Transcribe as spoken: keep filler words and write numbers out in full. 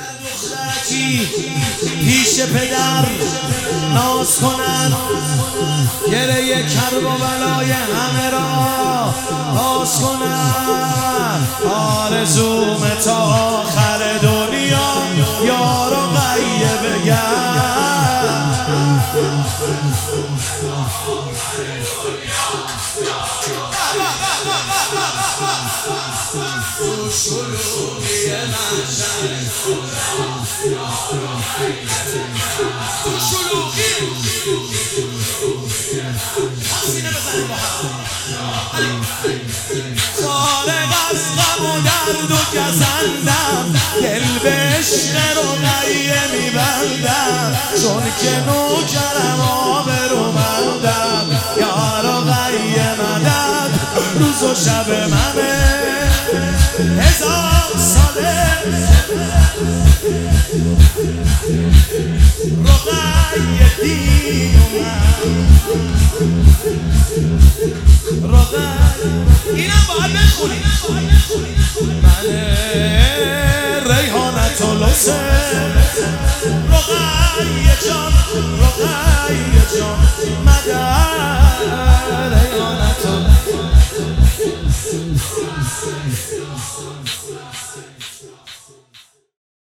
دخترکی پیش پدر ناز کنن، گره کرب و بلای همه را باز کنن. آرزوم تا آخر دنیا یار و غیه بگن. تو شلوغی محشر تو شلوغی سینه بزنیم با هم. فارغ از غم و درد و گزندم، دل به عشق رقیه میبندم، چون که نوکرم آبرومندم. یا رقیه مدد، روز و شب منه هزار ساله. رقیه دین اینم باید بخونی. منه ریحانت و لسه، رقیه جان رقیه جان مدد.